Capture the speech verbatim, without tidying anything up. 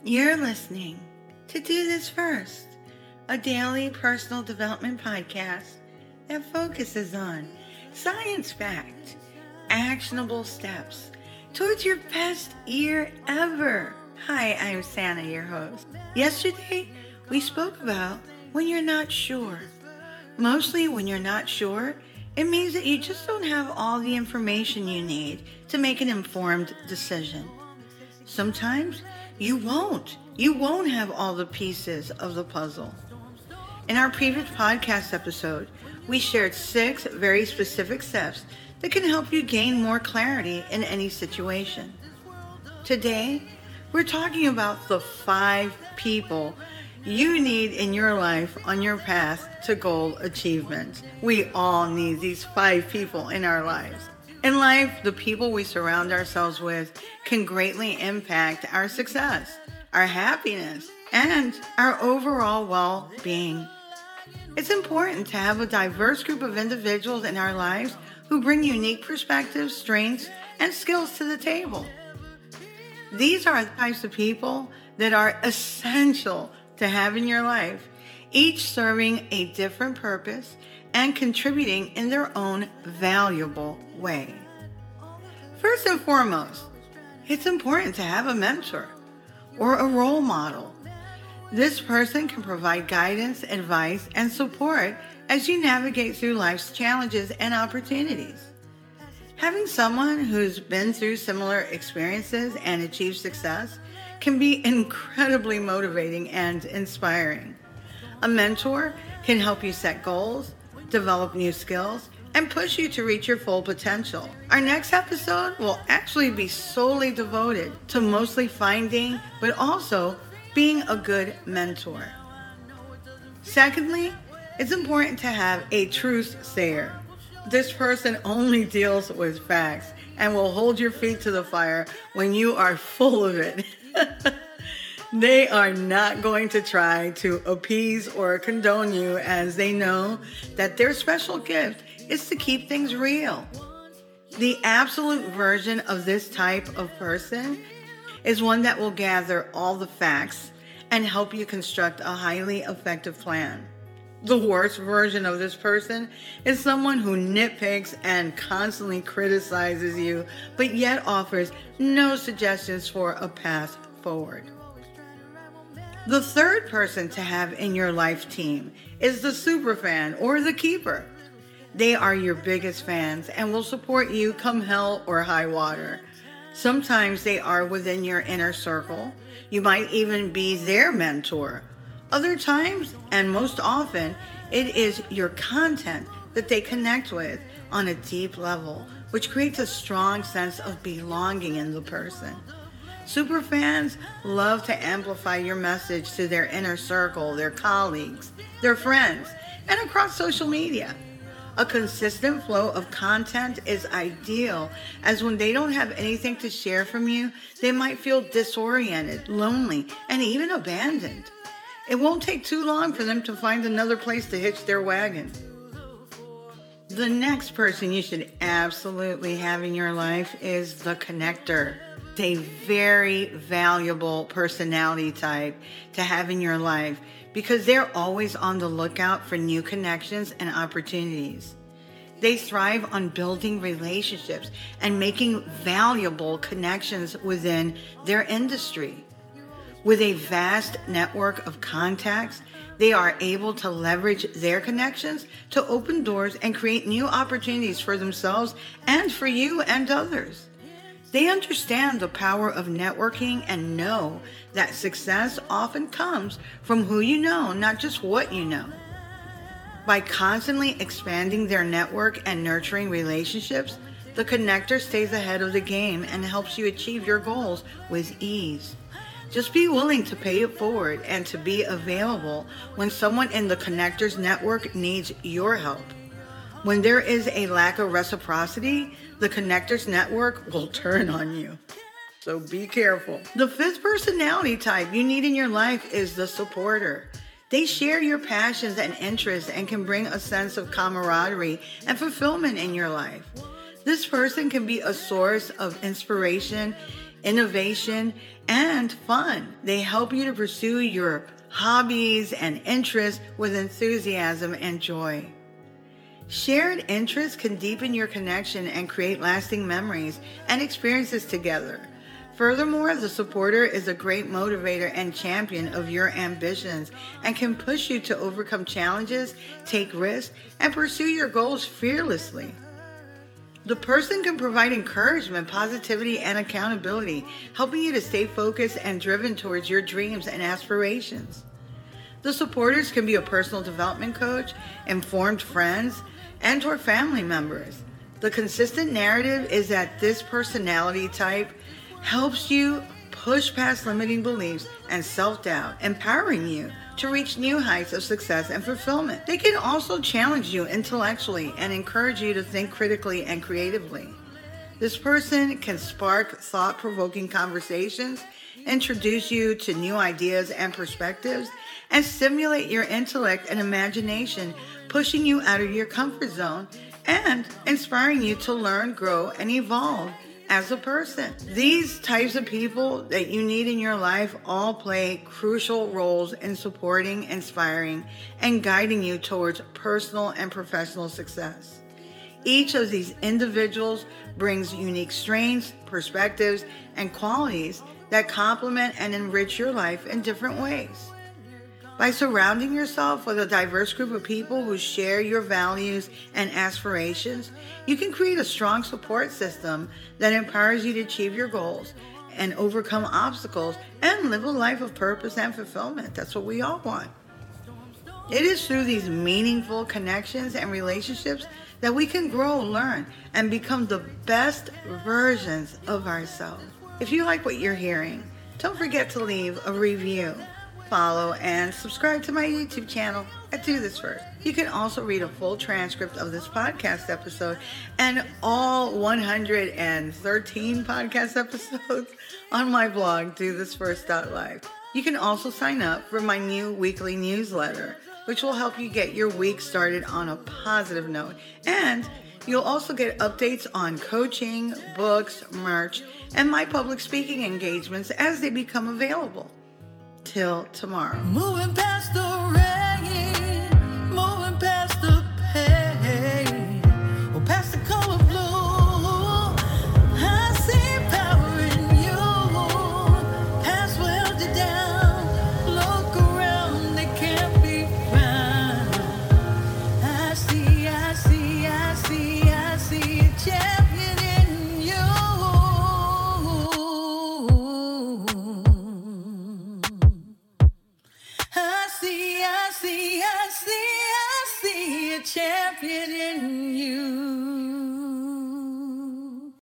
You're listening to Do This First, a daily personal development podcast that focuses on science-backed, actionable steps towards your best year ever. Hi, I'm Santa, your host. Yesterday, we spoke about when you're not sure. Mostly when you're not sure, it means that you just don't have all the information you need to make an informed decision. Sometimes you won't. You won't have all the pieces of the puzzle. In our previous podcast episode, we shared six very specific steps that can help you gain more clarity in any situation. Today, we're talking about the five people you need in your life on your path to goal achievement. We all need these five people in our lives. In life, the people we surround ourselves with can greatly impact our success, our happiness, and our overall well-being. It's important to have a diverse group of individuals in our lives who bring unique perspectives, strengths, and skills to the table. These are the types of people that are essential to have in your life, each serving a different purpose and contributing in their own valuable way. First and foremost, it's important to have a mentor or a role model. This person can provide guidance, advice, and support as you navigate through life's challenges and opportunities. Having someone who's been through similar experiences and achieved success can be incredibly motivating and inspiring. A mentor can help you set goals, develop new skills, and push you to reach your full potential. Our next episode will actually be solely devoted to mostly finding, but also being a good mentor. Secondly, it's important to have a truth sayer. This person only deals with facts and will hold your feet to the fire when you are full of it. They are not going to try to appease or condone you, as they know that their special gift is to keep things real. The absolute version of this type of person is one that will gather all the facts and help you construct a highly effective plan. The worst version of this person is someone who nitpicks and constantly criticizes you, but yet offers no suggestions for a path forward. The third person to have in your life team is the superfan or the keeper. They are your biggest fans and will support you come hell or high water. Sometimes they are within your inner circle. You might even be their mentor. Other times, and most often, it is your content that they connect with on a deep level, which creates a strong sense of belonging in the person. Superfans love to amplify your message to their inner circle, their colleagues, their friends, and across social media. A consistent flow of content is ideal, as when they don't have anything to share from you, they might feel disoriented, lonely, and even abandoned. It won't take too long for them to find another place to hitch their wagon. The next person you should absolutely have in your life is the connector. It's a very valuable personality type to have in your life because they're always on the lookout for new connections and opportunities. They thrive on building relationships and making valuable connections within their industry. With a vast network of contacts, they are able to leverage their connections to open doors and create new opportunities for themselves and for you and others. They understand the power of networking and know that success often comes from who you know, not just what you know. By constantly expanding their network and nurturing relationships, the connector stays ahead of the game and helps you achieve your goals with ease. Just be willing to pay it forward and to be available when someone in the connector's network needs your help. When there is a lack of reciprocity, the connector's network will turn on you. So be careful. The fifth personality type you need in your life is the supporter. They share your passions and interests and can bring a sense of camaraderie and fulfillment in your life. This person can be a source of inspiration innovation, and fun. They help you to pursue your hobbies and interests with enthusiasm and joy. Shared interests can deepen your connection and create lasting memories and experiences together. Furthermore, the supporter is a great motivator and champion of your ambitions and can push you to overcome challenges, take risks, and pursue your goals fearlessly. The person can provide encouragement, positivity, and accountability, helping you to stay focused and driven towards your dreams and aspirations. The supporters can be a personal development coach, informed friends, and or family members. The consistent narrative is that this personality type helps you push past limiting beliefs and self-doubt, empowering you to reach new heights of success and fulfillment. They can also challenge you intellectually and encourage you to think critically and creatively. This person can spark thought-provoking conversations, introduce you to new ideas and perspectives, and stimulate your intellect and imagination, pushing you out of your comfort zone and inspiring you to learn, grow, and evolve as a person. These types of people that you need in your life all play crucial roles in supporting, inspiring, and guiding you towards personal and professional success. Each of these individuals brings unique strengths, perspectives, and qualities that complement and enrich your life in different ways. By surrounding yourself with a diverse group of people who share your values and aspirations, you can create a strong support system that empowers you to achieve your goals and overcome obstacles and live a life of purpose and fulfillment. That's what we all want. It is through these meaningful connections and relationships that we can grow, learn, and become the best versions of ourselves. If you like what you're hearing, don't forget to leave a review, follow, and subscribe to my YouTube channel at Do This First. You can also read a full transcript of this podcast episode and all one hundred thirteen podcast episodes on my blog, do this first dot life. You can also sign up for my new weekly newsletter, which will help you get your week started on a positive note. And you'll also get updates on coaching, books, merch, and my public speaking engagements as they become available. Till tomorrow. Moving past the rain, moving past the pain, or past the color blue. I see power in you. Past where they're down. Look around, they can't be found. I see, I see, I see, I see a champion in you. I see, I see, I see a champion in